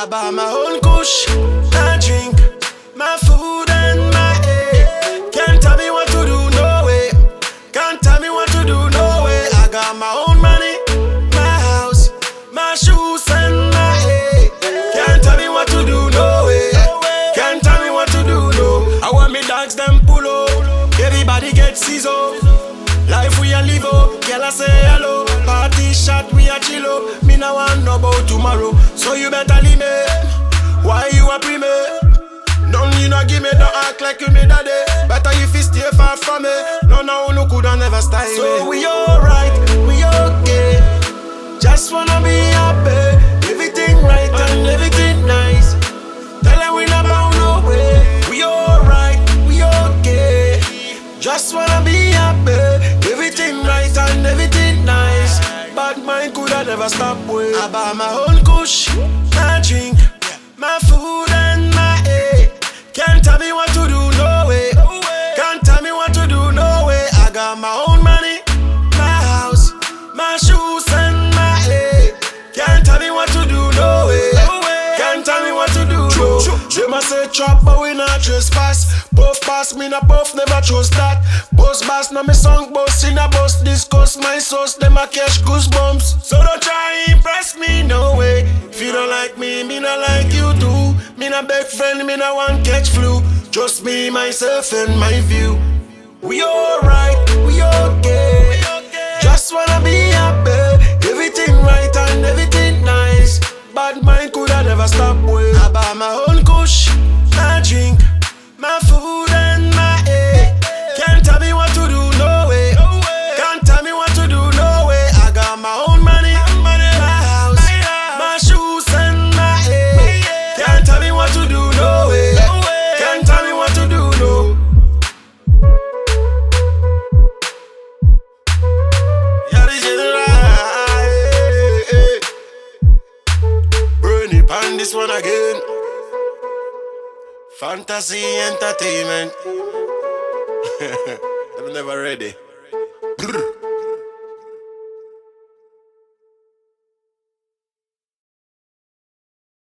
buy my own kush, I drink my food and my air. Can't tell me what to do, no way. Can't tell me what to do, no way. I got my own money, my house, my shoes and my air. Can't tell me what to do, no way. Can't tell me what to do, no. I want me dogs them pull up, everybody get CISO. Life we a live up, girl I say hello. Party shot we a chill up. Me no want know about tomorrow, so you better leave me. Why you a pre me? None you no give me, don't act like you me daddy. Better if you stay far from me. No no coulda never style me. So we alright, we okay. Just wanna be happy. Everything right and everything nice. Tell them we not bound no way. We alright, we okay. Just wanna be happy. Everything right and everything nice. Bad mind coulda never stop way. I buy my own kush, my drink, my food and my air. Can't tell me what to do, no way. Can't tell me what to do, no way. I got my own money, my house, my shoes and my air. Can't tell me what to do, no way. Can't tell me what to do, no. They must say chop, but we not trespass. Puff pass, me na puff, never trust that. Boss bass, na me song boss, in a boss discuss my sauce, them a catch goosebumps. So don't try impress me, no way. If you don't like me not like you too. Me na beg friend, me na one catch flu. Just me, myself and my view. We alright, we okay. Just wanna be happy. Everything right and everything nice. Bad mind coulda never stop way. I buy my own kush, my drink, my food and my air. Can't tell me what to do, no way. Can't tell me what to do, no way. I got my own money, my house, my shoes and my air. Can't tell me what to do, no way. Can't tell me what to do, no. Yeah, this is right. Burn it on this one again. Fantasy entertainment. I'm never ready.